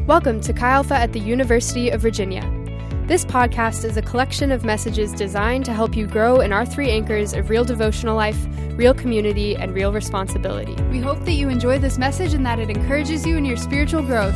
Welcome to Chi Alpha at the University of Virginia. This podcast is a collection of messages designed to help you grow in our three anchors of real devotional life, real community, and real responsibility. We hope that you enjoy this message and that it encourages you in your spiritual growth.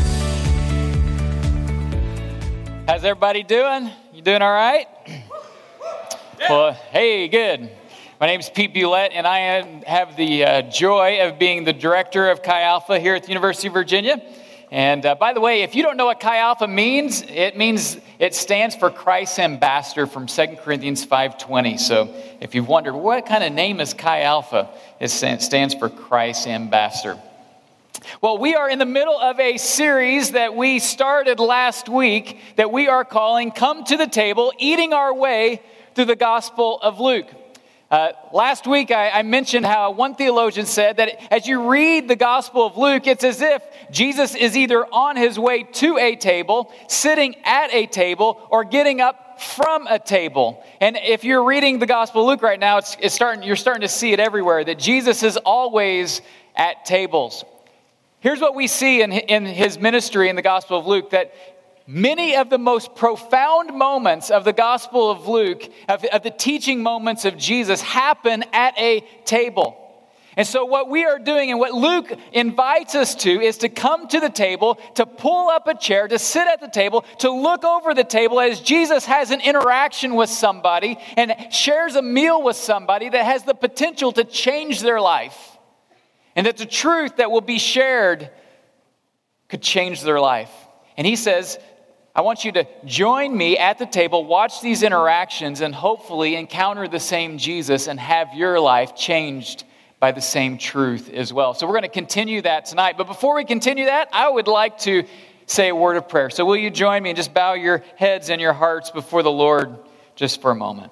How's everybody doing? You doing all right? Well, hey, good. My name's Pete Bulette, and I have the joy of being the director of Chi Alpha here at the University of Virginia. And by the way, if you don't know what Chi Alpha means it stands for Christ's Ambassador from 2 Corinthians 5:20. So if you've wondered what kind of name is Chi Alpha, it stands for Christ's Ambassador. Well, we are in the middle of a series that we started last week that we are calling Come to the Table, Eating Our Way Through the Gospel of Luke. Last week, I mentioned how one theologian said that as you read the Gospel of Luke, it's as if Jesus is either on his way to a table, sitting at a table, or getting up from a table. And if you're reading the Gospel of Luke right now, you're starting to see it everywhere, that Jesus is always at tables. Here's what we see in his ministry in the Gospel of Luke, that many of the most profound moments of the Gospel of Luke, of the teaching moments of Jesus, happen at a table. And so what we are doing and what Luke invites us to is to come to the table, to pull up a chair, to sit at the table, to look over the table as Jesus has an interaction with somebody and shares a meal with somebody that has the potential to change their life. And that the truth that will be shared could change their life. And he says, I want you to join me at the table, watch these interactions, and hopefully encounter the same Jesus and have your life changed by the same truth as well. So we're going to continue that tonight. But before we continue that, I would like to say a word of prayer. So will you join me and just bow your heads and your hearts before the Lord just for a moment.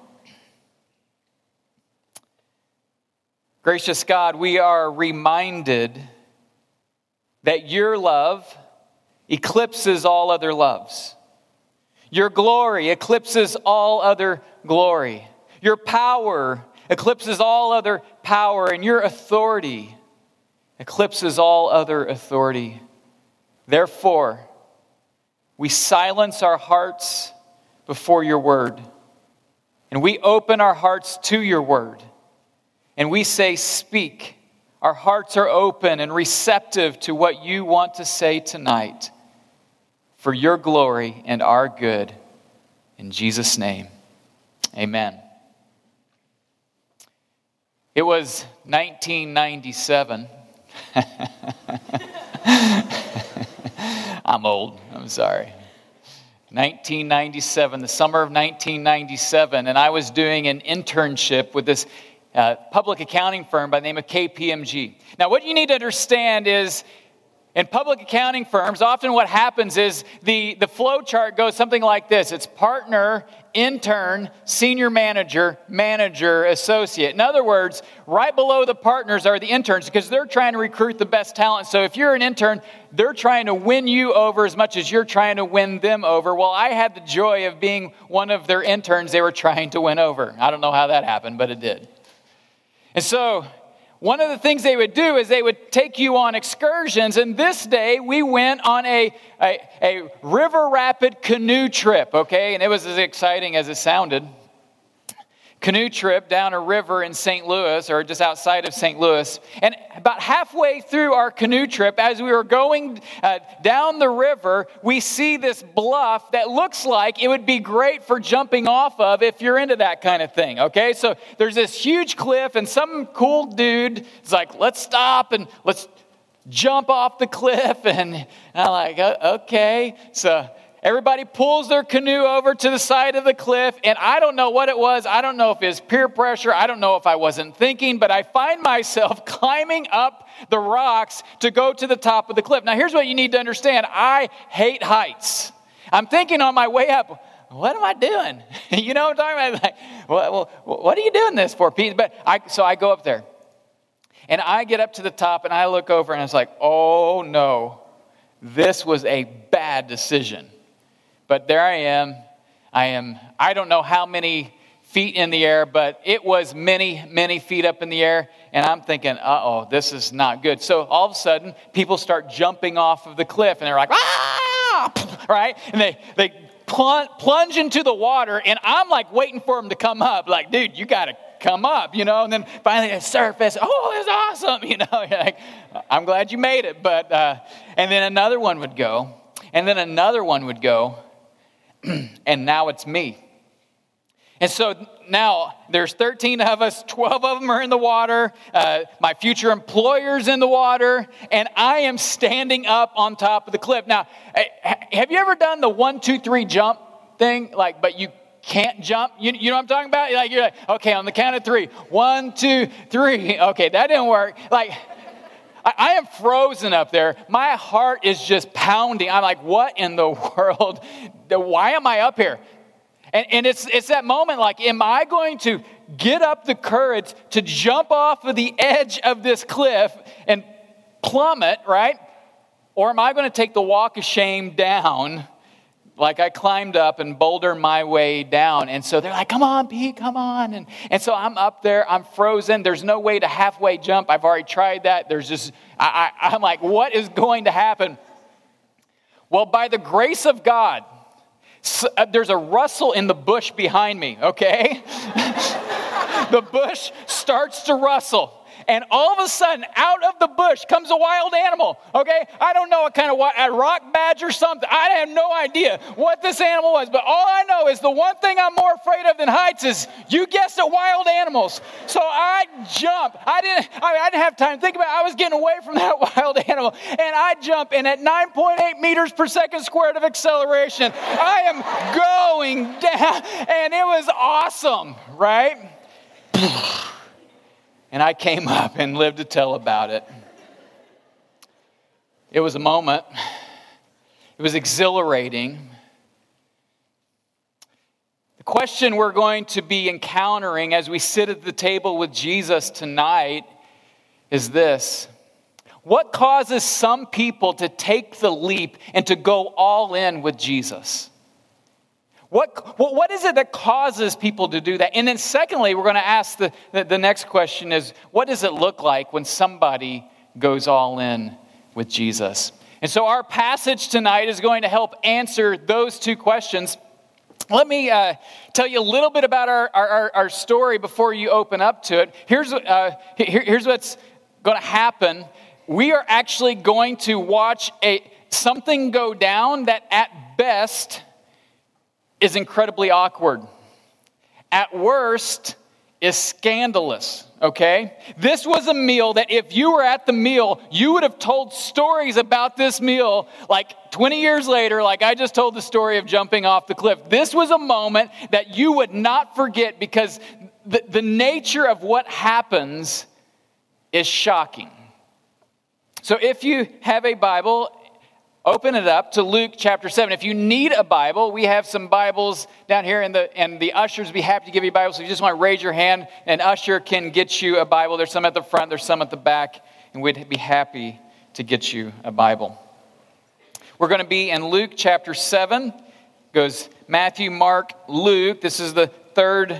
Gracious God, we are reminded that your love eclipses all other loves. Your glory eclipses all other glory. Your power eclipses all other power, and your authority eclipses all other authority. Therefore, we silence our hearts before your word, and we open our hearts to your word, and we say, speak. Our hearts are open and receptive to what you want to say tonight for your glory and our good. In Jesus' name, amen. It was 1997. I'm old. I'm sorry. 1997, the summer of 1997, and I was doing an internship with this public accounting firm by the name of KPMG. Now, what you need to understand is, in public accounting firms, often what happens is the flow chart goes something like this. It's partner, intern, senior manager, manager, associate. In other words, right below the partners are the interns because they're trying to recruit the best talent. So if you're an intern, they're trying to win you over as much as you're trying to win them over. Well, I had the joy of being one of their interns they were trying to win over. I don't know how that happened, but it did. And so one of the things they would do is they would take you on excursions. And this day we went on a river rapid canoe trip, okay? And it was as exciting as it sounded. Canoe trip down a river in St. Louis, or just outside of St. Louis. And about halfway through our canoe trip, as we were going down the river, we see this bluff that looks like it would be great for jumping off of if you're into that kind of thing, okay? So there's this huge cliff, and some cool dude is like, let's stop and let's jump off the cliff. And I'm like, okay. So everybody pulls their canoe over to the side of the cliff, and I don't know what it was. I don't know if it's peer pressure. I don't know if I wasn't thinking, but I find myself climbing up the rocks to go to the top of the cliff. Now, here's what you need to understand. I hate heights. I'm thinking on my way up, what am I doing? You know what I'm talking about? Like, well, what are you doing this for, Pete? So I go up there, and I get up to the top, and I look over, and it's like, oh, no, this was a bad decision. But there I am. I don't know how many feet in the air, but it was many, many feet up in the air. And I'm thinking, this is not good. So all of a sudden, people start jumping off of the cliff, and they're like, ah, right? And they plunge into the water, and I'm like waiting for them to come up. Like, dude, you got to come up, And then finally they surface. Oh, it's awesome, You're like, I'm glad you made it. But and then another one would go, and then another one would go, and now it's me. And so now there's 13 of us, 12 of them are in the water. My future employer's in the water, and I am standing up on top of the cliff. Now, have you ever done the 1, 2, 3 jump thing? But you can't jump. You know what I'm talking about? You're like, okay, on the count of 3. 1, 2, 3. Okay, that didn't work. I am frozen up there. My heart is just pounding. I'm like, what in the world? Why am I up here? And it's that moment, am I going to get up the courage to jump off of the edge of this cliff and plummet, right? Or am I going to take the walk of shame down, like I climbed up and boulder my way down? And so they're like, come on, Pete, come on. And so I'm up there, I'm frozen. There's no way to halfway jump. I've already tried that. I'm like, what is going to happen? Well, by the grace of God, there's a rustle in the bush behind me, okay? The bush starts to rustle. And all of a sudden, out of the bush comes a wild animal, okay? I don't know what kind of a rock badger or something. I have no idea what this animal was. But all I know is the one thing I'm more afraid of than heights is, you guessed it, wild animals. So I jump. I didn't have time to think about it. I was getting away from that wild animal. And I jump, and at 9.8 meters per second squared of acceleration, I am going down. And it was awesome, right? And I came up and lived to tell about it. It was a moment. It was exhilarating. The question we're going to be encountering as we sit at the table with Jesus tonight is this: what causes some people to take the leap and to go all in with Jesus? What is it that causes people to do that? And then secondly, we're going to ask the next question is, what does it look like when somebody goes all in with Jesus? And so our passage tonight is going to help answer those two questions. Let me tell you a little bit about our story before you open up to it. Here's what's going to happen. We are actually going to watch something go down that at best is incredibly awkward. At worst, is scandalous, okay? This was a meal that if you were at the meal, you would have told stories about this meal 20 years later, like I just told the story of jumping off the cliff. This was a moment that you would not forget because the nature of what happens is shocking. So if you have a Bible, open it up to Luke chapter 7. If you need a Bible, we have some Bibles down here, and the ushers will be happy to give you a Bible. So you just want to raise your hand, and usher can get you a Bible. There's some at the front, there's some at the back, and we'd be happy to get you a Bible. We're going to be in Luke chapter 7. It goes Matthew, Mark, Luke. This is the third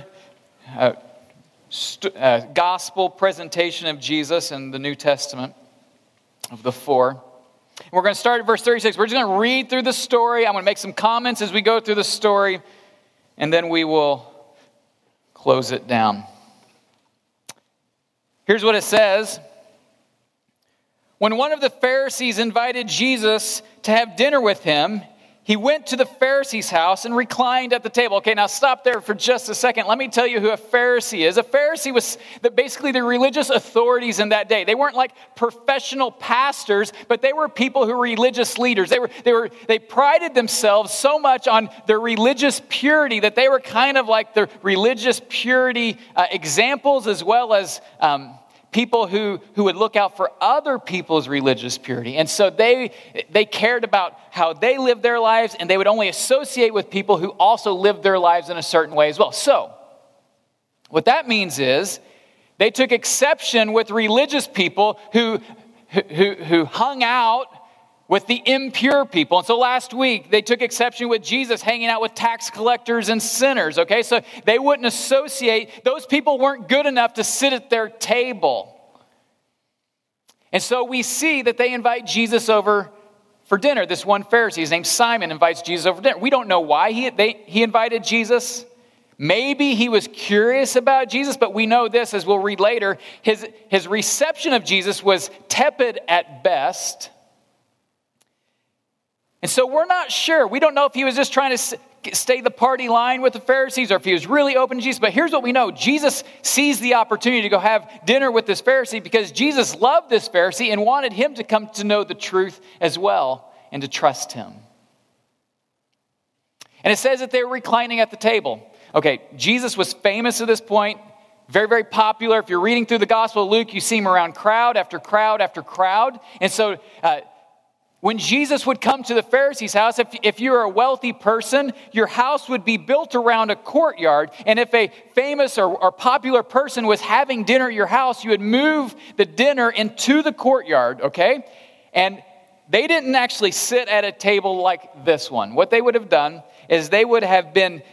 gospel presentation of Jesus in the New Testament of the four. We're going to start at verse 36. We're just going to read through the story. I'm going to make some comments as we go through the story, and then we will close it down. Here's what it says. When one of the Pharisees invited Jesus to have dinner with him, he went to the Pharisee's house and reclined at the table. Okay, now stop there for just a second. Let me tell you who a Pharisee is. A Pharisee was basically the religious authorities in that day. They weren't like professional pastors, but they were people who were religious leaders. They prided themselves so much on their religious purity that they were kind of like the religious purity examples, as well as people who would look out for other people's religious purity. And so they cared about how they lived their lives, and they would only associate with people who also lived their lives in a certain way as well. So what that means is they took exception with religious people who hung out with the impure people. And so last week, they took exception with Jesus hanging out with tax collectors and sinners, okay? So they wouldn't associate, those people weren't good enough to sit at their table. And so we see that they invite Jesus over for dinner. This one Pharisee, his name's Simon, invites Jesus over for dinner. We don't know why he invited Jesus. Maybe he was curious about Jesus, but we know this, as we'll read later, his reception of Jesus was tepid at best. And so we're not sure. We don't know if he was just trying to stay the party line with the Pharisees or if he was really open to Jesus. But here's what we know. Jesus sees the opportunity to go have dinner with this Pharisee because Jesus loved this Pharisee and wanted him to come to know the truth as well and to trust him. And it says that they were reclining at the table. Okay, Jesus was famous at this point, very, very popular. If you're reading through the Gospel of Luke, you see him around crowd after crowd after crowd. And so when Jesus would come to the Pharisee's house, if you're a wealthy person, your house would be built around a courtyard. And if a famous or popular person was having dinner at your house, you would move the dinner into the courtyard, okay? And they didn't actually sit at a table like this one. What they would have done is they would have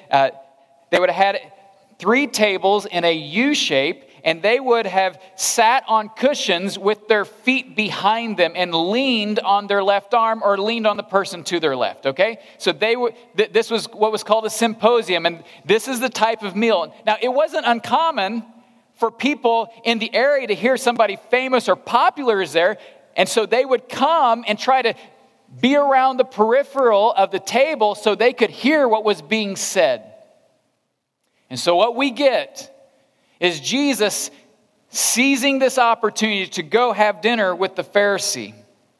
had 3 tables in a U shape, and they would have sat on cushions with their feet behind them and leaned on their left arm or leaned on the person to their left, okay? So this was what was called a symposium, and this is the type of meal. Now, it wasn't uncommon for people in the area to hear somebody famous or popular is there, and so they would come and try to be around the peripheral of the table so they could hear what was being said. And so what we get is Jesus seizing this opportunity to go have dinner with the Pharisee.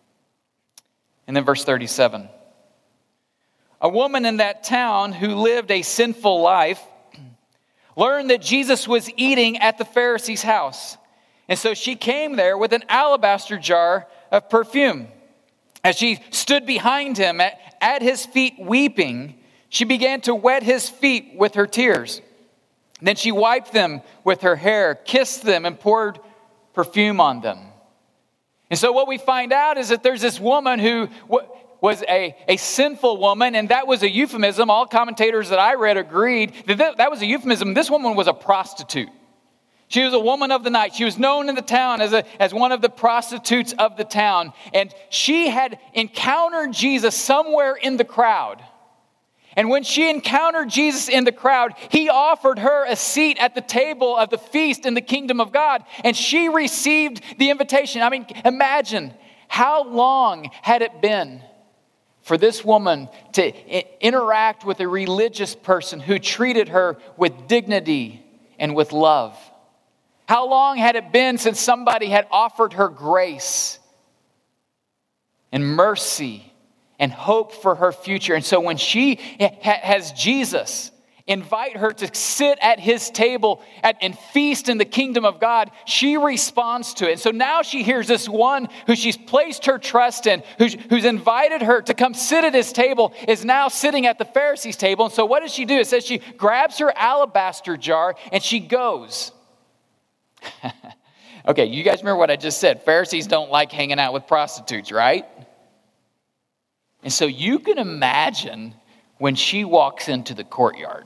And then verse 37. A woman in that town who lived a sinful life learned that Jesus was eating at the Pharisee's house. And so she came there with an alabaster jar of perfume. As she stood behind him at his feet weeping, she began to wet his feet with her tears. Then she wiped them with her hair, kissed them, and poured perfume on them. And so what we find out is that there's this woman who was a sinful woman, and that was a euphemism. All commentators that I read agreed that was a euphemism. This woman was a prostitute. She was a woman of the night. She was known in the town as one of the prostitutes of the town. And she had encountered Jesus somewhere in the crowd. And when she encountered Jesus in the crowd, he offered her a seat at the table of the feast in the kingdom of God. And she received the invitation. I mean, imagine how long had it been for this woman to interact with a religious person who treated her with dignity and with love? How long had it been since somebody had offered her grace and mercy and hope for her future? And so when she has Jesus invite her to sit at his table and feast in the kingdom of God, she responds to it. And so now she hears this one who she's placed her trust in, who's invited her to come sit at his table, is now sitting at the Pharisee's table. And so what does she do? It says she grabs her alabaster jar and she goes. Okay, you guys remember what I just said. Pharisees don't like hanging out with prostitutes, right? And so you can imagine when she walks into the courtyard.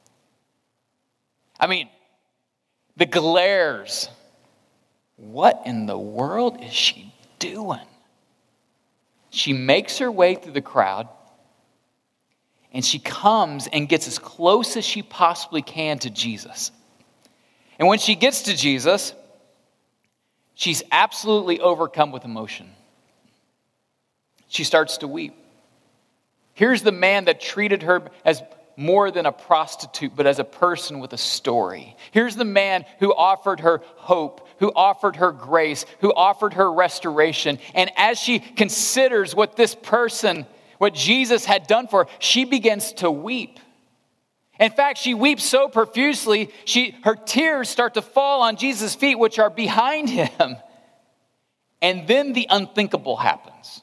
I mean, the glares. What in the world is she doing? She makes her way through the crowd, and she comes and gets as close as she possibly can to Jesus. And when she gets to Jesus, she's absolutely overcome with emotion. She starts to weep. Here's the man that treated her as more than a prostitute, but as a person with a story. Here's the man who offered her hope, who offered her grace, who offered her restoration. And as she considers what this person, what Jesus had done for her, she begins to weep. In fact, she weeps so profusely, her tears start to fall on Jesus' feet, which are behind him. And then the unthinkable happens.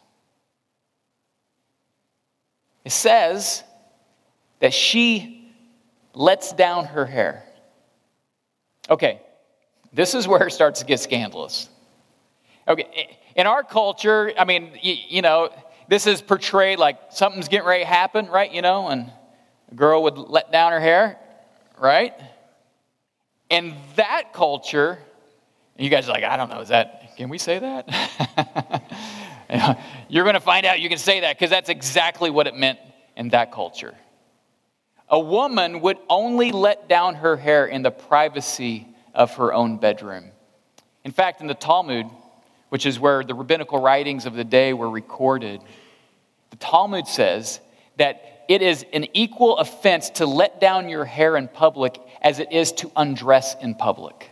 It says that she lets down her hair. Okay, this is where it starts to get scandalous. Okay, in our culture, I mean, you know, this is portrayed like something's getting ready to happen, right? You know, and a girl would let down her hair, right? In that culture, you guys are like, I don't know, can we say that? You're going to find out you can say that because that's exactly what it meant in that culture. A woman would only let down her hair in the privacy of her own bedroom. In fact, in the Talmud, which is where the rabbinical writings of the day were recorded, the Talmud says that it is an equal offense to let down your hair in public as it is to undress in public.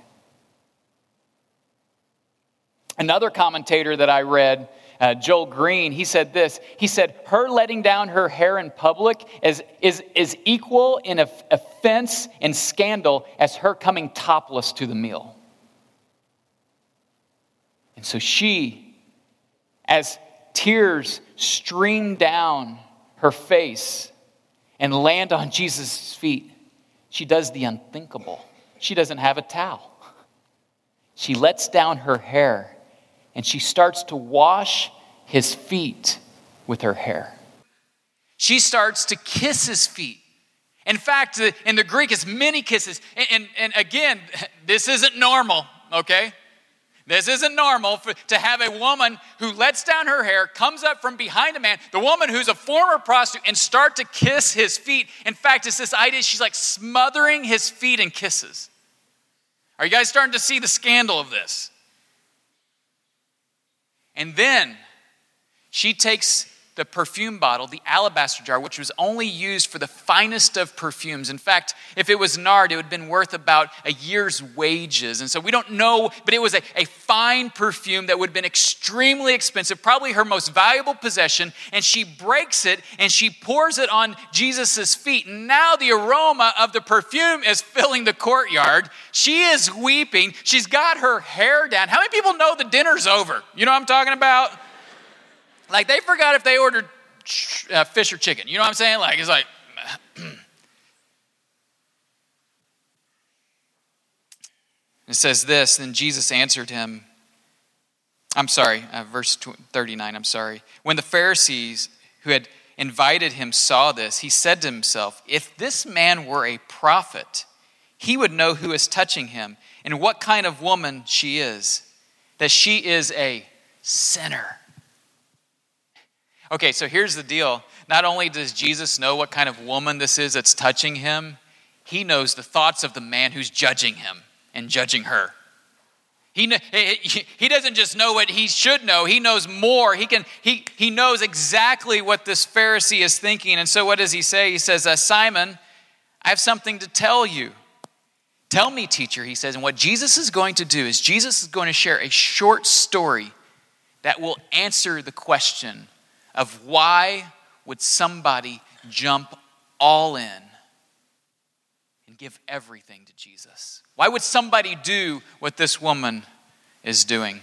Another commentator that I read, Joel Green, he said this. He said, her letting down her hair in public is equal in offense and scandal as her coming topless to the meal. And so she, as tears stream down her face and land on Jesus' feet, she does the unthinkable. She doesn't have a towel. She lets down her hair and she starts to wash his feet with her hair. She starts to kiss his feet. In fact, in the Greek, it's many kisses. And again, this isn't normal, okay? This isn't normal to have a woman who lets down her hair, comes up from behind a man, the woman who's a former prostitute, and start to kiss his feet. In fact, it's this idea, she's like smothering his feet in kisses. Are you guys starting to see the scandal of this? And then she takes the perfume bottle, the alabaster jar, which was only used for the finest of perfumes. In fact, if it was nard, it would have been worth about a year's wages. And so we don't know, but it was a fine perfume that would have been extremely expensive, probably her most valuable possession. And she breaks it and she pours it on Jesus' feet. And now the aroma of the perfume is filling the courtyard. She is weeping. She's got her hair down. How many people know the dinner's over? You know what I'm talking about? Like they forgot if they ordered fish or chicken. You know what I'm saying? Like it's like, it says this, then Jesus answered him. Verse 39, When the Pharisees who had invited him saw this, he said to himself, if this man were a prophet, he would know who is touching him and what kind of woman she is, that she is a sinner. Okay, so here's the deal. Not only does Jesus know what kind of woman this is that's touching him, he knows the thoughts of the man who's judging him and judging her. He doesn't just know what he should know. He knows more. He knows exactly what this Pharisee is thinking. And so what does he say? He says, Simon, I have something to tell you. Tell me, teacher, he says. And what Jesus is going to do is Jesus is going to share a short story that will answer the question of why would somebody jump all in and give everything to Jesus? Why would somebody do what this woman is doing?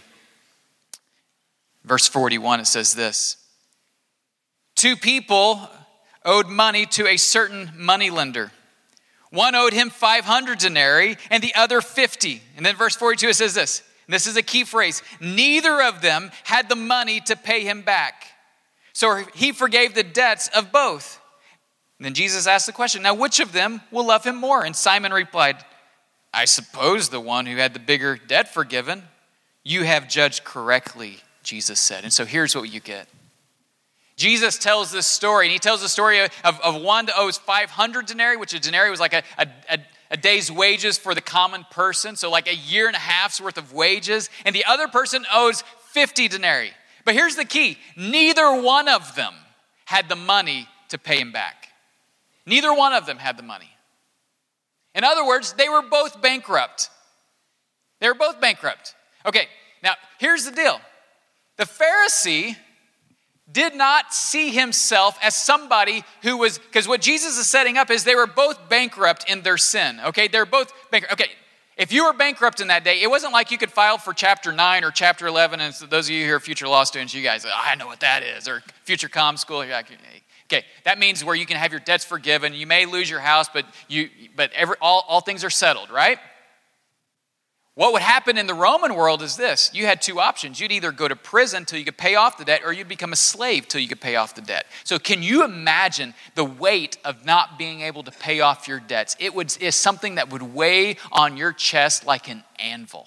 Verse 41, it says this. 2 people owed money to a certain moneylender. One owed him 500 denarii and the other 50. And then verse 42, it says this. And this is a key phrase. Neither of them had the money to pay him back. So he forgave the debts of both. And then Jesus asked the question, now which of them will love him more? And Simon replied, I suppose the one who had the bigger debt forgiven. You have judged correctly, Jesus said. And so here's what you get. Jesus tells this story, and he tells the story of one that owes 500 denarii, which a denarii was like a day's wages for the common person, so like a year and a half's worth of wages. And the other person owes 50 denarii. But here's the key. Neither one of them had the money to pay him back. Neither one of them had the money. In other words, they were both bankrupt. They were both bankrupt. Okay, now here's the deal. The Pharisee did not see himself as somebody who was, because what Jesus is setting up is they were both bankrupt in their sin. Okay, they're both bankrupt. Okay. If you were bankrupt in that day, it wasn't like you could file for chapter 9 or chapter 11. And so those of you who are future law students, you guys, I know what that is. Or future comm school. Okay, that means where you can have your debts forgiven. You may lose your house, but all things are settled, right? What would happen in the Roman world is this. You had two options. You'd either go to prison till you could pay off the debt, or you'd become a slave till you could pay off the debt. So can you imagine the weight of not being able to pay off your debts? It's something that would weigh on your chest like an anvil.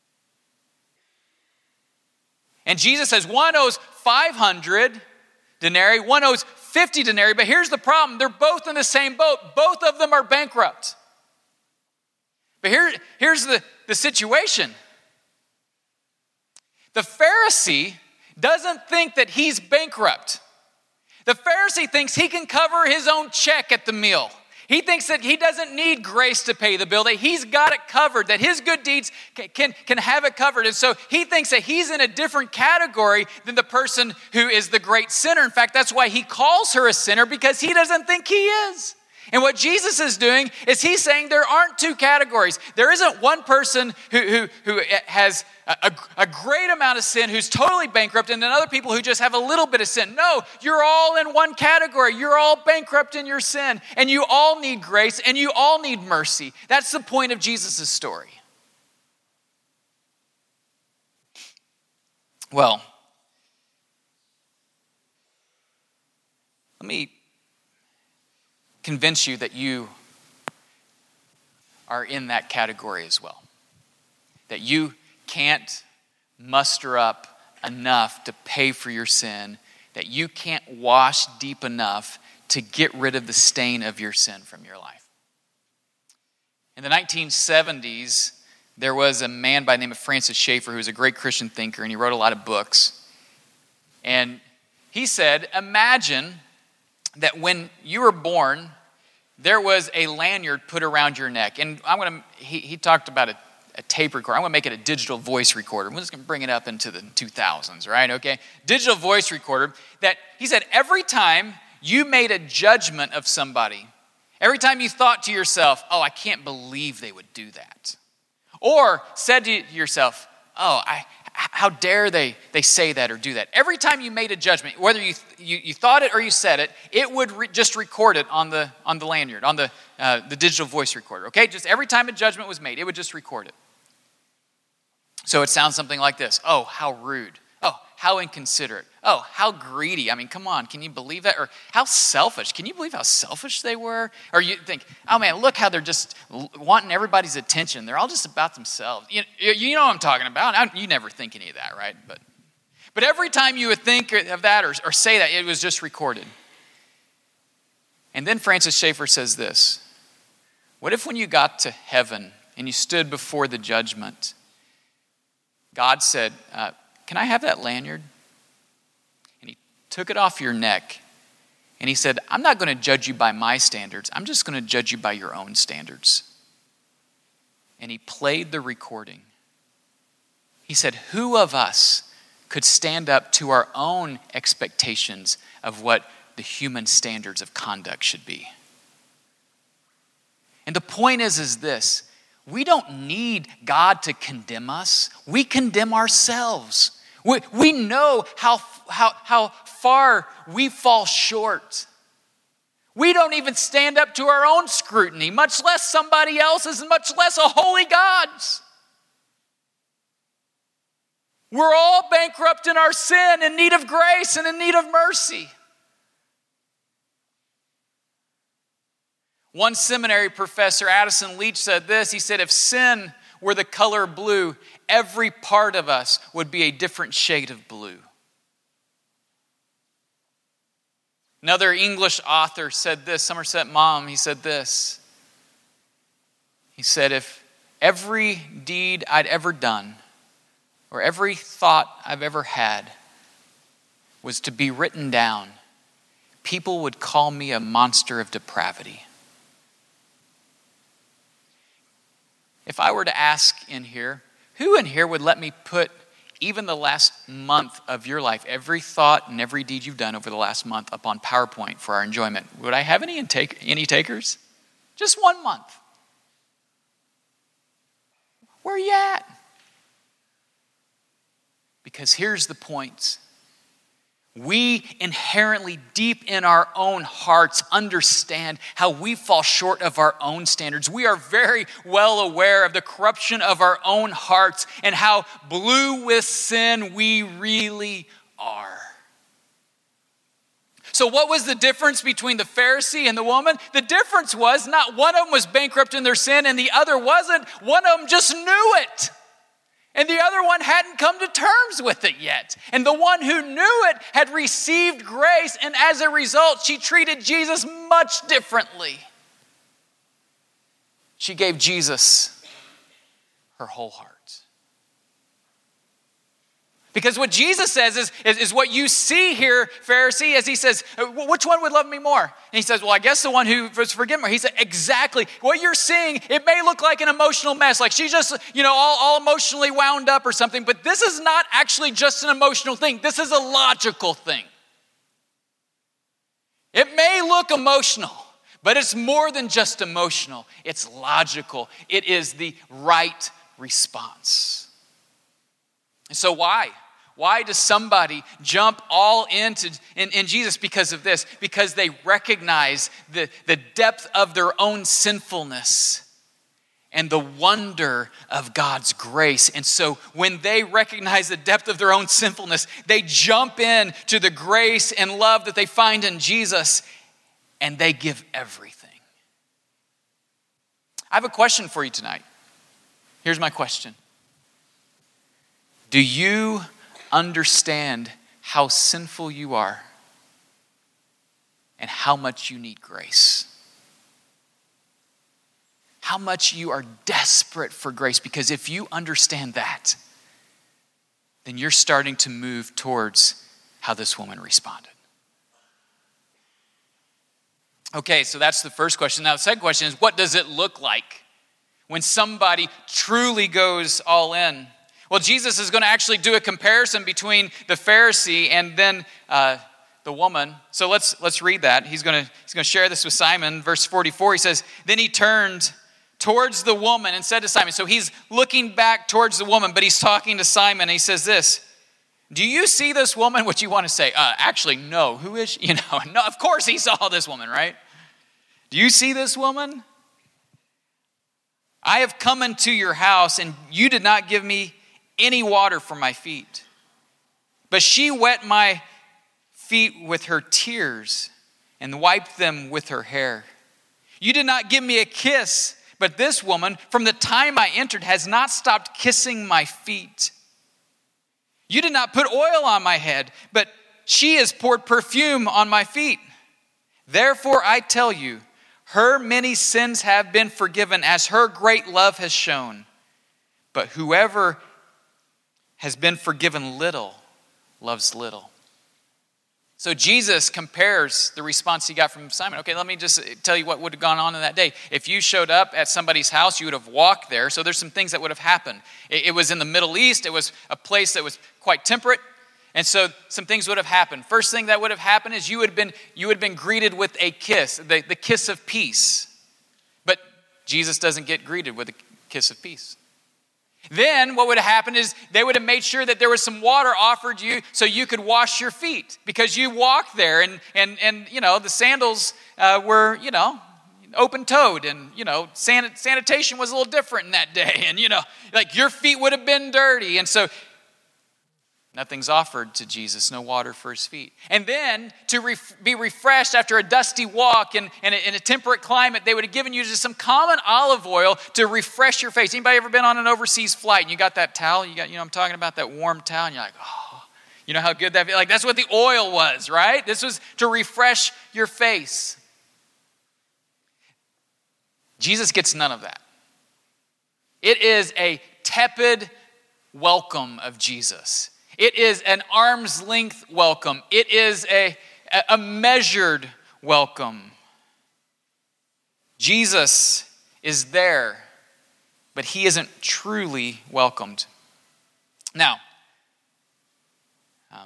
And Jesus says one owes 500 denarii, one owes 50 denarii, but here's the problem. They're both in the same boat. Both of them are bankrupt. But here's the situation. The Pharisee doesn't think that he's bankrupt. The Pharisee thinks he can cover his own check at the meal. He thinks that he doesn't need grace to pay the bill, that he's got it covered, that his good deeds can have it covered. And so he thinks that he's in a different category than the person who is the great sinner. In fact, that's why he calls her a sinner, because he doesn't think he is. And what Jesus is doing is he's saying there aren't two categories. There isn't one person who has a great amount of sin, who's totally bankrupt, and then other people who just have a little bit of sin. No, you're all in one category. You're all bankrupt in your sin, and you all need grace, and you all need mercy. That's the point of Jesus' story. Well, let me convince you that you are in that category as well. That you can't muster up enough to pay for your sin, that you can't wash deep enough to get rid of the stain of your sin from your life. In the 1970s, there was a man by the name of Francis Schaeffer who was a great Christian thinker, and he wrote a lot of books. And he said, imagine that when you were born, there was a lanyard put around your neck. And he talked about a tape recorder. I'm going to make it a digital voice recorder. We're just going to bring it up into the 2000s, right? Okay? Digital voice recorder that he said every time you made a judgment of somebody, every time you thought to yourself, oh, I can't believe they would do that. Or said to yourself, oh, how dare they say that or do that? Every time you made a judgment, whether you thought it or you said it, it would just record it on the lanyard, on the digital voice recorder. Okay, just every time a judgment was made, it would just record it. So it sounds something like this: oh, how rude! Oh, how inconsiderate! Oh, how greedy! I mean, come on, can you believe that? Or how selfish! Can you believe how selfish they were? Or you think, oh man, look how they're just wanting everybody's attention. They're all just about themselves. You know what I'm talking about. You never think any of that, right? But every time you would think of that or say that, it was just recorded. And then Francis Schaeffer says this: what if when you got to heaven and you stood before the judgment, God said, can I have that lanyard? And he took it off your neck and he said, I'm not going to judge you by my standards. I'm just going to judge you by your own standards. And he played the recording. He said, who of us could stand up to our own expectations of what the human standards of conduct should be? And the point is this: we don't need God to condemn us. We condemn ourselves. We know how far we fall short. We don't even stand up to our own scrutiny, much less somebody else's, and much less a holy God's. We're all bankrupt in our sin, in need of grace and in need of mercy. One seminary professor, Addison Leach, said this. He said, if sin were the color blue, every part of us would be a different shade of blue. Another English author said this, Somerset Maugham, he said this. He said, if every deed I'd ever done or every thought I've ever had was to be written down, people would call me a monster of depravity. If I were to ask in here, who in here would let me put even the last month of your life, every thought and every deed you've done over the last month up on PowerPoint for our enjoyment? Would I have any takers? Just 1 month. Where are you at? Because here's the point. we inherently, deep in our own hearts, understand how we fall short of our own standards. We are very well aware of the corruption of our own hearts and how blue with sin we really are. So what was the difference between the Pharisee and the woman? The difference was not one of them was bankrupt in their sin and the other wasn't. One of them just knew it. And the other one hadn't come to terms with it yet. And the one who knew it had received grace, and as a result, she treated Jesus much differently. She gave Jesus her whole heart. Because what Jesus says is what you see here, Pharisee, as he says, which one would love me more? And he says, well, I guess the one who was forgiven more. He said, exactly. What you're seeing, it may look like an emotional mess, like she's just, all emotionally wound up or something, but this is not actually just an emotional thing. This is a logical thing. It may look emotional, but it's more than just emotional. It's logical. It is the right response. And so why? Why does somebody jump all in Jesus because of this? Because they recognize the depth of their own sinfulness and the wonder of God's grace. And so when they recognize the depth of their own sinfulness, they jump in to the grace and love that they find in Jesus, and they give everything. I have a question for you tonight. Here's my question. Do you understand how sinful you are and how much you need grace? How much you are desperate for grace? Because if you understand that, then you're starting to move towards how this woman responded. Okay, so that's the first question. Now the second question is, what does it look like when somebody truly goes all in? Well, Jesus is going to actually do a comparison between the Pharisee and then the woman. So let's read that. He's going to share this with Simon. Verse 44, he says, then he turned towards the woman and said to Simon. So he's looking back towards the woman, but he's talking to Simon. And he says this, do you see this woman? What you want to say? Actually, no. Who is she? No, of course he saw this woman, right? Do you see this woman? I have come into your house and you did not give me any water for my feet. But she wet my feet with her tears and wiped them with her hair. You did not give me a kiss, but this woman, from the time I entered, has not stopped kissing my feet. You did not put oil on my head, but she has poured perfume on my feet. Therefore, I tell you, her many sins have been forgiven as her great love has shown. But whoever has been forgiven little, loves little. So Jesus compares the response he got from Simon. Okay, let me just tell you what would have gone on in that day. If you showed up at somebody's house, you would have walked there. So there's some things that would have happened. It was in the Middle East. It was a place that was quite temperate. And so some things would have happened. First thing that would have happened is you would have been greeted with a kiss, the kiss of peace. But Jesus doesn't get greeted with a kiss of peace. Then what would have happened is they would have made sure that there was some water offered you so you could wash your feet, because you walked there and the sandals were open-toed, and sanitation was a little different in that day, and your feet would have been dirty, and so nothing's offered to Jesus, no water for his feet. And then to be refreshed after a dusty walk in a temperate climate, they would have given you just some common olive oil to refresh your face. Anybody ever been on an overseas flight and you got that towel? I'm talking about that warm towel, and you're like, oh, you know how good that feels? Like, that's what the oil was, right? This was to refresh your face. Jesus gets none of that. It is a tepid welcome of Jesus. It is an arm's length welcome. It is a measured welcome. Jesus is there, but he isn't truly welcomed. Now,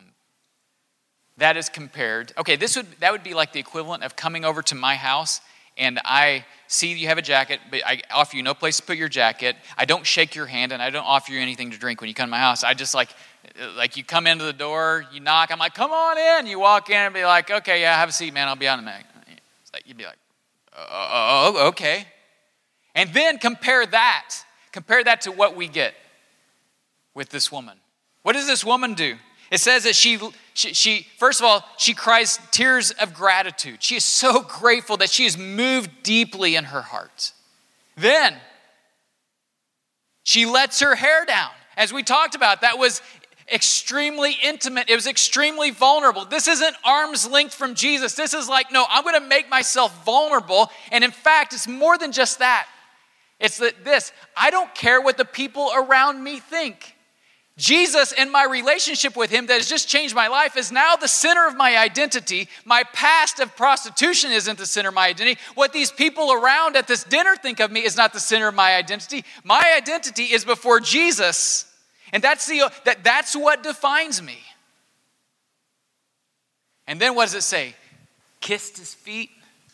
that is compared. Okay, that would be like the equivalent of coming over to my house and I see you have a jacket, but I offer you no place to put your jacket. I don't shake your hand, and I don't offer you anything to drink when you come to my house. I just like you come into the door, you knock, I'm like, come on in. You walk in and be like, okay, yeah, have a seat, man. I'll be out in a minute. You'd be like, oh, okay. And then compare that to what we get with this woman. What does this woman do? It says that she first of all, she cries tears of gratitude. She is so grateful that she is moved deeply in her heart. Then she lets her hair down. As we talked about, that was extremely intimate. It was extremely vulnerable. This isn't arm's length from Jesus. This is like, no, I'm going to make myself vulnerable. And in fact, it's more than just that. It's this, I don't care what the people around me think. Jesus and my relationship with him that has just changed my life is now the center of my identity. My past of prostitution isn't the center of my identity. What these people around at this dinner think of me is not the center of my identity. My identity is before Jesus. And that's what defines me. And then what does it say? Kissed his feet.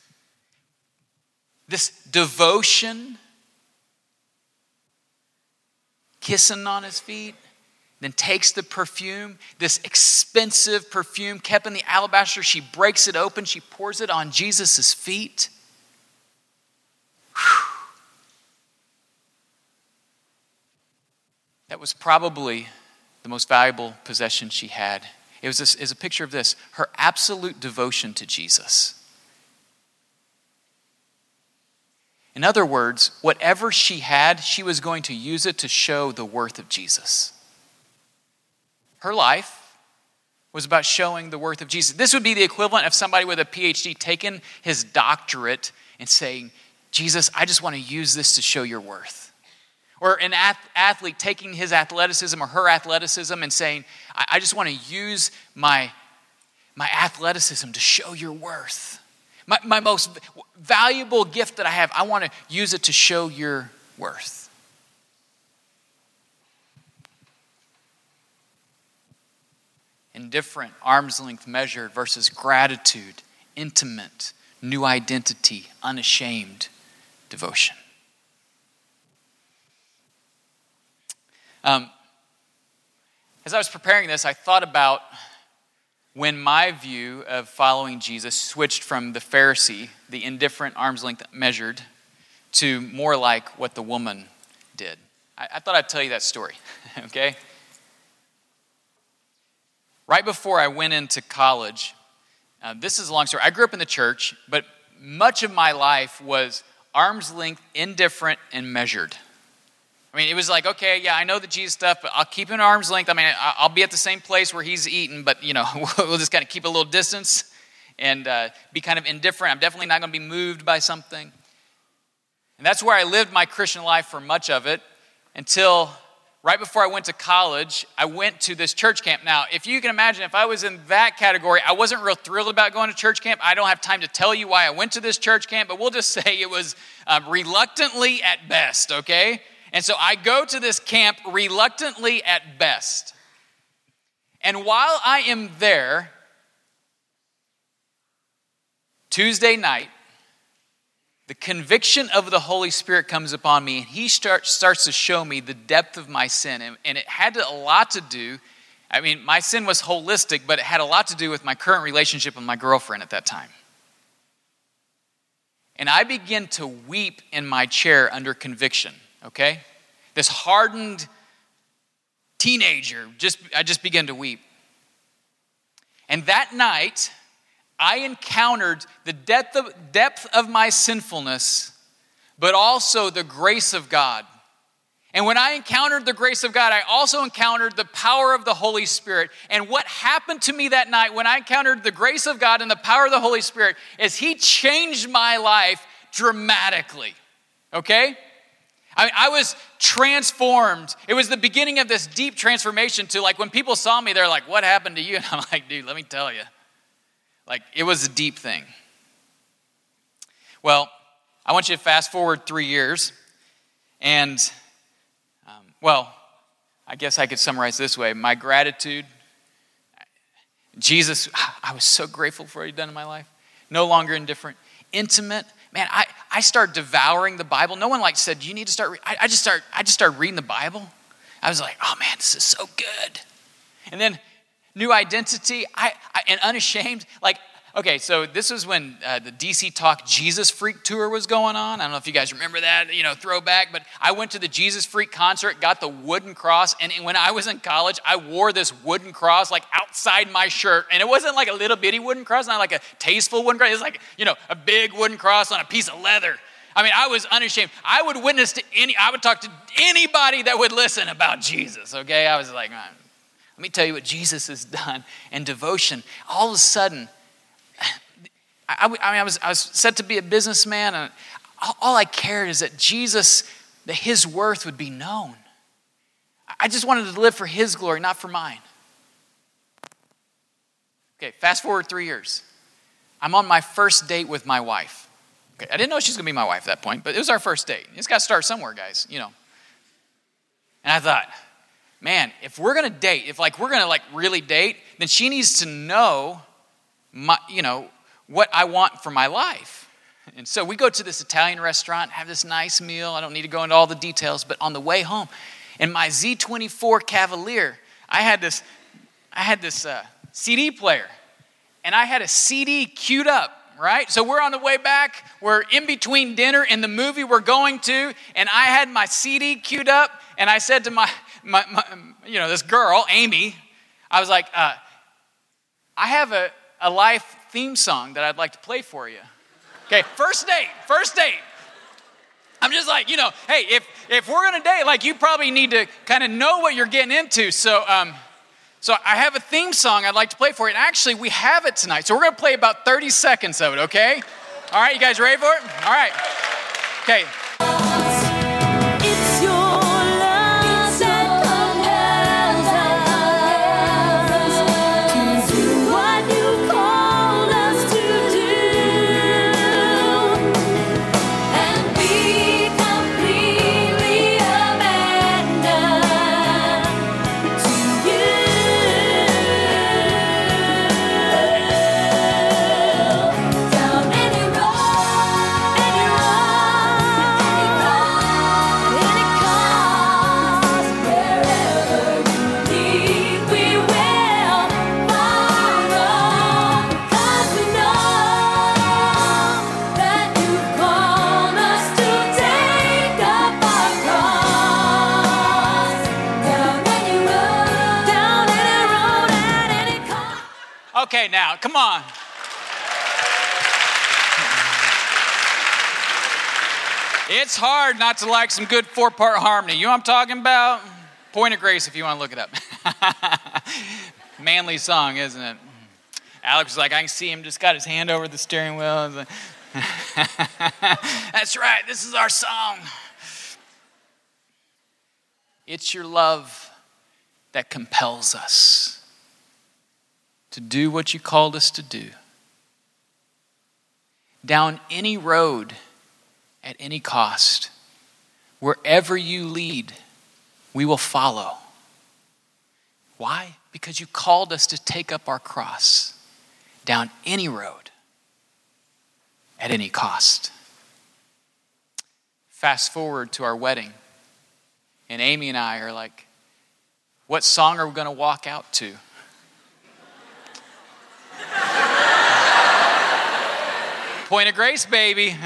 This devotion. Kissing on his feet. Then takes the perfume, this expensive perfume kept in the alabaster. She breaks it open. She pours it on Jesus' feet. Whew. That was probably the most valuable possession she had. It was a picture of this, her absolute devotion to Jesus. In other words, whatever she had, she was going to use it to show the worth of Jesus. Her life was about showing the worth of Jesus. This would be the equivalent of somebody with a PhD taking his doctorate and saying, Jesus, I just want to use this to show your worth. Or an athlete taking his athleticism or her athleticism and saying, I just want to use my athleticism to show your worth. My most valuable gift that I have, I want to use it to show your worth. Indifferent, arm's length measured versus gratitude, intimate, new identity, unashamed devotion. As I was preparing this, I thought about when my view of following Jesus switched from the Pharisee, the indifferent, arm's length measured, to more like what the woman did. I thought I'd tell you that story, okay? Right before I went into college, this is a long story. I grew up in the church, but much of my life was arm's length, indifferent, and measured. I mean, it was like, okay, yeah, I know the Jesus stuff, but I'll keep it at arm's length. I mean, I'll be at the same place where he's eating, but, we'll just kind of keep a little distance and be kind of indifferent. I'm definitely not going to be moved by something. And that's where I lived my Christian life for much of it until right before I went to college, I went to this church camp. Now, if you can imagine, if I was in that category, I wasn't real thrilled about going to church camp. I don't have time to tell you why I went to this church camp, but we'll just say it was reluctantly at best, okay? And so I go to this camp reluctantly at best. And while I am there, Tuesday night, the conviction of the Holy Spirit comes upon me, and he starts to show me the depth of my sin. And it had a lot to do, my sin was holistic, but it had a lot to do with my current relationship with my girlfriend at that time. And I began to weep in my chair under conviction, okay? This hardened teenager, I just began to weep. And that night, I encountered the depth of my sinfulness, but also the grace of God. And when I encountered the grace of God, I also encountered the power of the Holy Spirit. And what happened to me that night when I encountered the grace of God and the power of the Holy Spirit is he changed my life dramatically, okay? I was transformed. It was the beginning of this deep transformation to like when people saw me, they're like, what happened to you? And I'm like, dude, let me tell you. Like, it was a deep thing. Well, I want you to fast forward 3 years. And, I guess I could summarize this way. My gratitude, Jesus, I was so grateful for what he'd done in my life. No longer indifferent. Intimate, man, I started devouring the Bible. No one said, you need to start. I just started reading the Bible. I was like, oh man, this is so good. And then new identity, and unashamed. Okay, so this was when the DC Talk Jesus Freak tour was going on. I don't know if you guys remember that, throwback. But I went to the Jesus Freak concert, got the wooden cross. And when I was in college, I wore this wooden cross outside my shirt. And it wasn't like a little bitty wooden cross, not like a tasteful wooden cross. It was like, a big wooden cross on a piece of leather. I mean, I was unashamed. I would talk to anybody that would listen about Jesus, okay? I was like, let me tell you what Jesus has done. And devotion, all of a sudden, I was set to be a businessman, and all I cared is that Jesus, that his worth would be known. I just wanted to live for his glory, not for mine. Okay, fast forward 3 years. I'm on my first date with my wife. Okay, I didn't know she was going to be my wife at that point, but it was our first date. You just got to start somewhere, guys, And I thought, man, if we're going to date, if we're going to really date, then she needs to know what I want for my life. And so we go to this Italian restaurant, have this nice meal. I don't need to go into all the details, but on the way home, in my Z24 Cavalier, I had this CD player, and I had a CD queued up, right? So we're on the way back. We're in between dinner and the movie we're going to, and I had my CD queued up, and I said to my this girl, Amy, I was like, I have a life theme song that I'd like to play for you. Okay, first date. I'm just like, hey, if we're gonna date, you probably need to kind of know what you're getting into. So I have a theme song I'd like to play for you. And actually, we have it tonight. So we're gonna play about 30 seconds of it, okay? All right, you guys ready for it? All right. Okay. Okay, now, come on. It's hard not to like some good 4-part harmony. You know what I'm talking about? Point of Grace, if you want to look it up. Manly song, isn't it? Alex was like, I can see him just got his hand over the steering wheel. Like, that's right, this is our song. It's your love that compels us to do what you called us to do. Down any road, at any cost, wherever you lead, we will follow. Why? Because you called us to take up our cross down any road, at any cost. Fast forward to our wedding, and Amy and I are like, what song are we going to walk out to? Point of Grace, baby.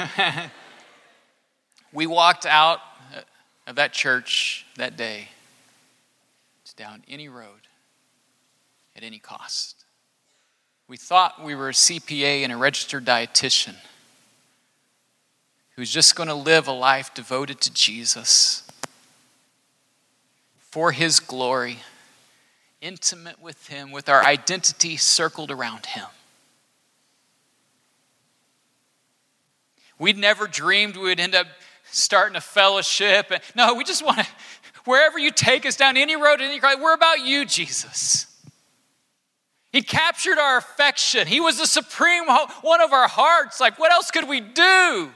We walked out of that church that day. It's down any road at any cost. We thought we were a CPA and a registered dietitian who's just going to live a life devoted to Jesus for his glory, intimate with him, with our identity circled around him. We'd never dreamed we would end up starting a fellowship. No, we just want to, wherever you take us down any road, we're about you, Jesus. He captured our affection. He was the supreme one of our hearts. Like, what else could we do?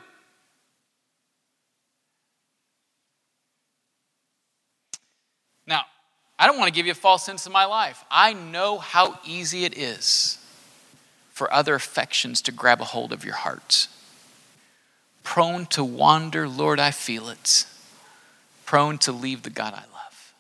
Now, I don't want to give you a false sense of my life. I know how easy it is for other affections to grab a hold of your heart. prone to wander, Lord, I feel it. Prone to leave the God I love.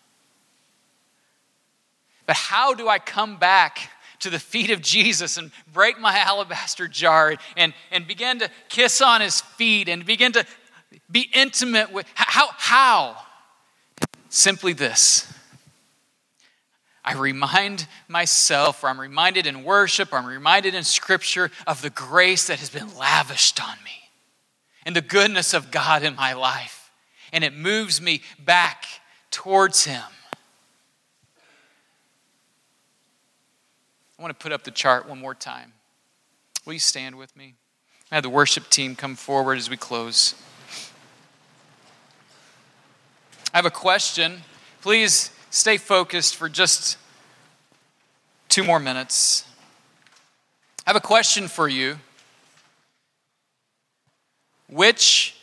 But how do I come back to the feet of Jesus and break my alabaster jar and begin to kiss on his feet and begin to be intimate with? How? Simply this. I remind myself, or I'm reminded in worship, or I'm reminded in Scripture of the grace that has been lavished on me and the goodness of God in my life. And it moves me back towards him. I want to put up the chart one more time. Will you stand with me? I have the worship team come forward as we close. I have a question. Please stay focused for just 2 more minutes. I have a question for you. Which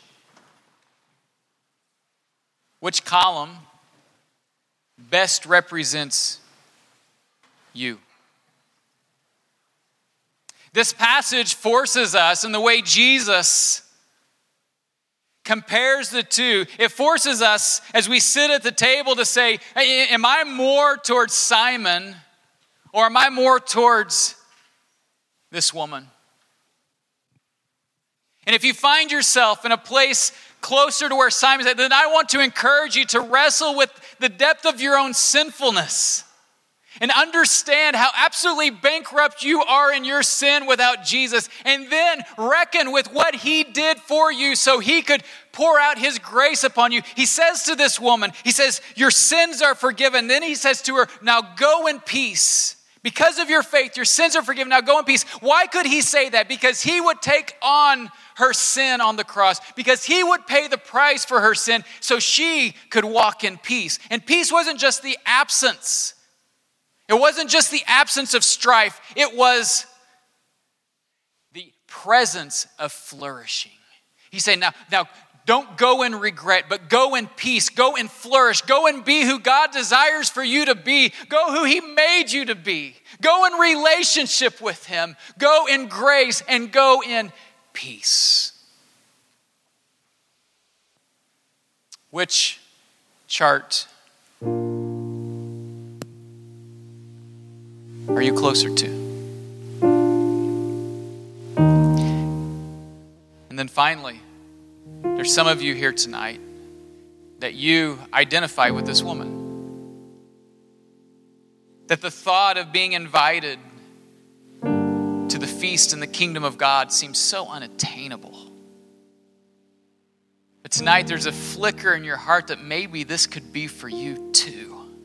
column best represents you? This passage forces us, in the way Jesus compares the two, it forces us as we sit at the table to say, hey, am I more towards Simon or am I more towards this woman? And if you find yourself in a place closer to where Simon's at, then I want to encourage you to wrestle with the depth of your own sinfulness and understand how absolutely bankrupt you are in your sin without Jesus, and then reckon with what he did for you so he could pour out his grace upon you. He says to this woman, he says, your sins are forgiven. Then he says to her, now go in peace. Because of your faith, your sins are forgiven. Now go in peace. Why could he say that? Because he would take on her sin on the cross. Because he would pay the price for her sin so she could walk in peace. And peace wasn't just the absence. It wasn't just the absence of strife. It was the presence of flourishing. He said, now don't go in regret, but go in peace. Go and flourish. Go and be who God desires for you to be. Go who he made you to be. Go in relationship with him. Go in grace and go in peace. Which chart are you closer to? And then finally, there's some of you here tonight that you identify with this woman. That the thought of being invited to the feast in the kingdom of God seems so unattainable. But tonight there's a flicker in your heart that maybe this could be for you too.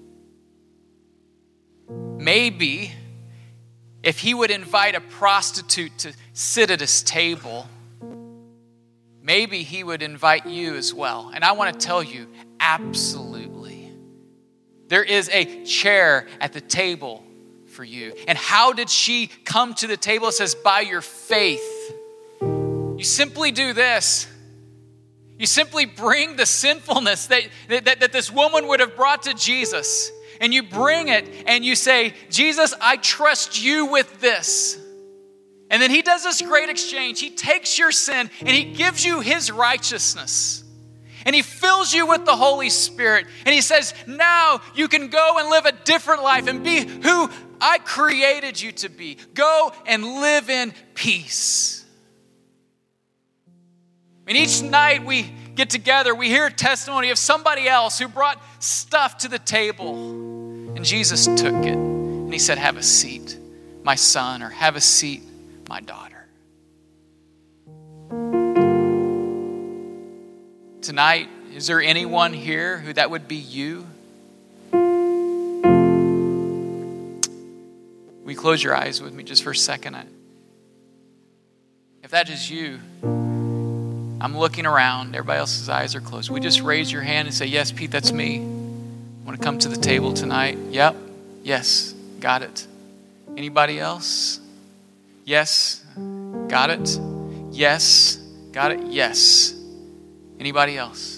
Maybe if he would invite a prostitute to sit at his table, maybe he would invite you as well. And I want to tell you, absolutely. There is a chair at the table for you. And how did she come to the table? It says, by your faith. You simply do this. You simply bring the sinfulness that this woman would have brought to Jesus. And you bring it and you say, Jesus, I trust you with this. And then he does this great exchange. He takes your sin and he gives you his righteousness. And he fills you with the Holy Spirit. And he says, now you can go and live a different life and be who I created you to be. Go and live in peace. And each night we get together, we hear a testimony of somebody else who brought stuff to the table. And Jesus took it and he said, have a seat, my son, or have a seat, my daughter. Tonight, is there anyone here who that would be you? Will you close your eyes with me just for a second? If that is you, I'm looking around, everybody else's eyes are closed. Will you just raise your hand and say, yes, Pete, that's me. I want to come to the table tonight. Yep. Yes. Got it. Anybody else? Yes. Got it. Yes. Got it. Yes. Anybody else?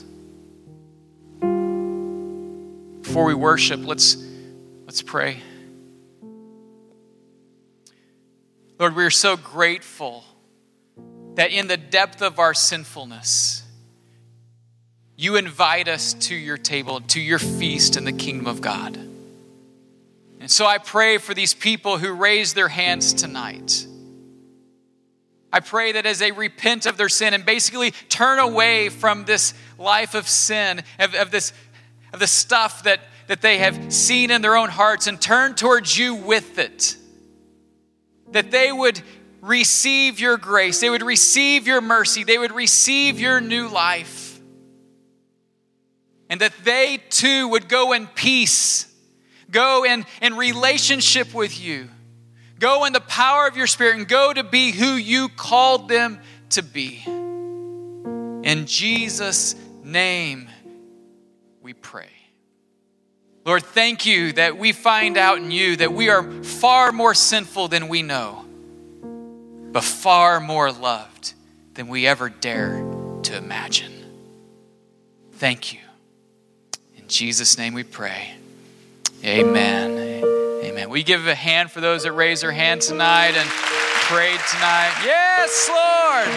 Before we worship, let's pray. Lord, we are so grateful that in the depth of our sinfulness, you invite us to your table, to your feast in the kingdom of God. And so I pray for these people who raise their hands tonight. I pray that as they repent of their sin and basically turn away from this life of sin, of the stuff that they have seen in their own hearts, and turn towards you with it, that they would receive your grace, they would receive your mercy, they would receive your new life, and that they too would go in peace, go in relationship with you, go in the power of your Spirit, and go to be who you called them to be. In Jesus' name we pray. Lord, thank you that we find out in you that we are far more sinful than we know, but far more loved than we ever dare to imagine. Thank you. In Jesus' name we pray. Amen. Amen. Will you give a hand for those that raised their hand tonight and prayed tonight? Yes, Lord.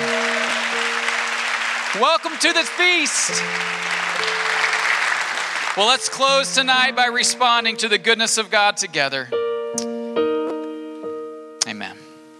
Welcome to this feast. Well, let's close tonight by responding to the goodness of God together. Amen.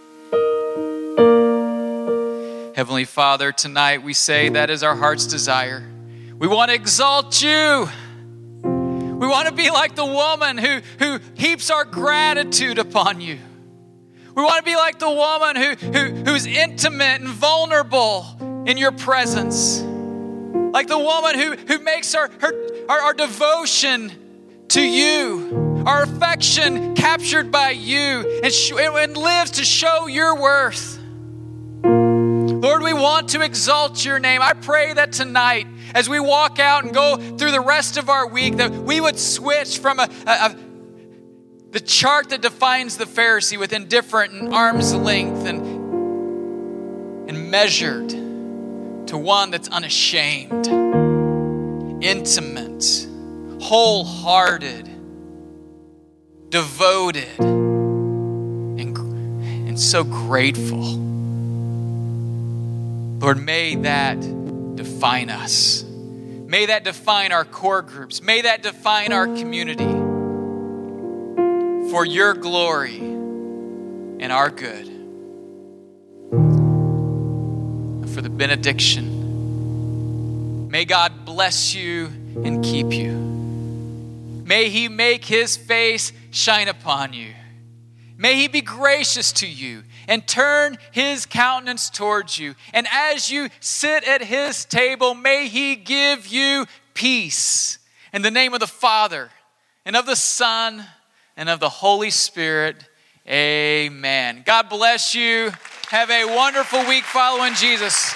Heavenly Father, tonight we say that is our heart's desire. We want to exalt you. We want to be like the woman who heaps our gratitude upon you. We want to be like the woman who's intimate and vulnerable in your presence. Like the woman who makes our devotion to you, our affection captured by you, and lives to show your worth. Lord, we want to exalt your name. I pray that tonight, as we walk out and go through the rest of our week, that we would switch from the chart that defines the Pharisee with indifferent and arm's length and measured, to one that's unashamed, intimate, wholehearted, devoted, and so grateful. Lord, may that define us. May that define our core groups. May that define our community for your glory and our good. For the benediction. May God bless you and keep you. May he make his face shine upon you. May he be gracious to you and turn his countenance towards you. And as you sit at his table, may he give you peace. In the name of the Father, and of the Son, and of the Holy Spirit, amen. God bless you. Have a wonderful week following Jesus.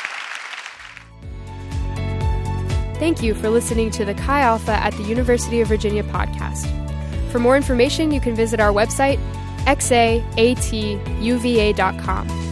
Thank you for listening to the Chi Alpha at the University of Virginia podcast. For more information, you can visit our website, xaatuva.com.